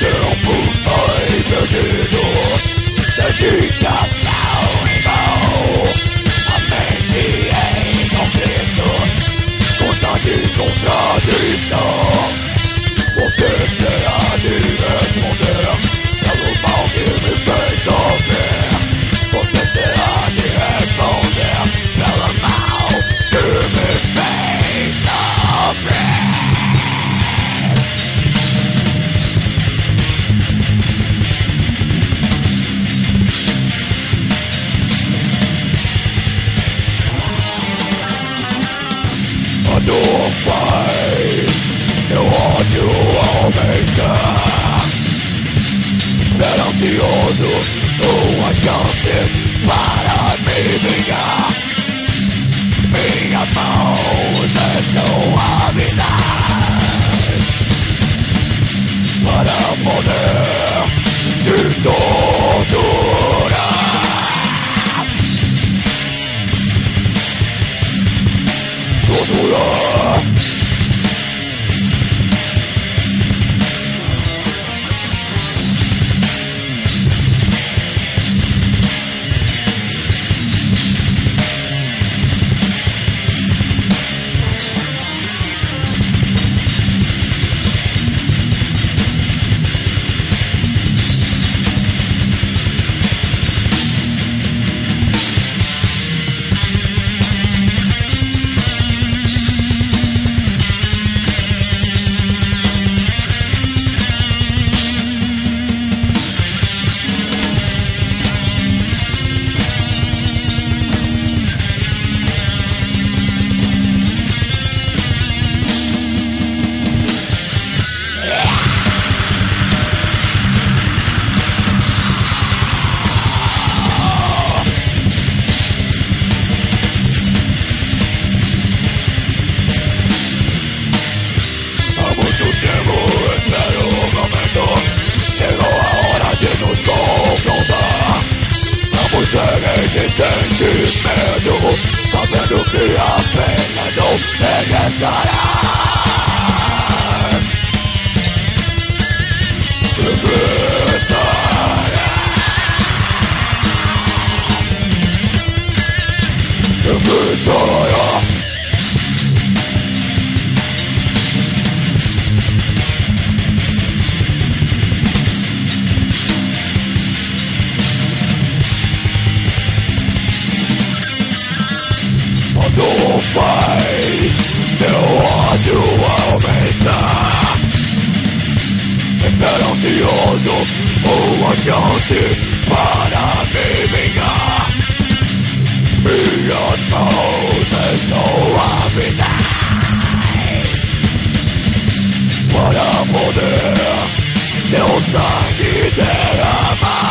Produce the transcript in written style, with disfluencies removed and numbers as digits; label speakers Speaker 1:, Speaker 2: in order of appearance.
Speaker 1: tempo foi perdido, dedicação em vão. A mente em conflito, constante contradição. Você terá de responder pelo mal que me fez sofrer. Você terá de responder pelo mal que me fez sofrer. A dor faz meu ódio aumentar. Ansioso, uma chance para me vingar. Minhas mãos estão ávidas para poder te torturar. Torturar. Sentes medo, sabendo que apenas não regressará. Não faz meu ódio aumentar. Espero ansioso uma chance para me vingar. Minhas mãos estão ávidas para poder meu sangue derramar.